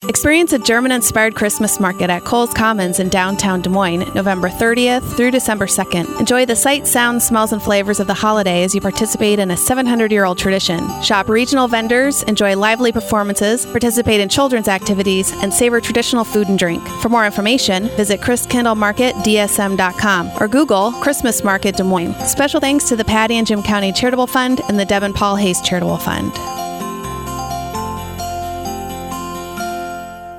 Experience a German-inspired Christmas market at Coles Commons in downtown Des Moines, November 30th through December 2nd. Enjoy the sights, sounds, smells, and flavors of the holiday as you participate in a 700-year-old tradition. Shop regional vendors, enjoy lively performances, participate in children's activities, and savor traditional food and drink. For more information, visit chriskindlemarketdsm.com or Google Christmas Market Des Moines. Special thanks to the Patty and Jim County Charitable Fund and the Deb and Paul Hayes Charitable Fund.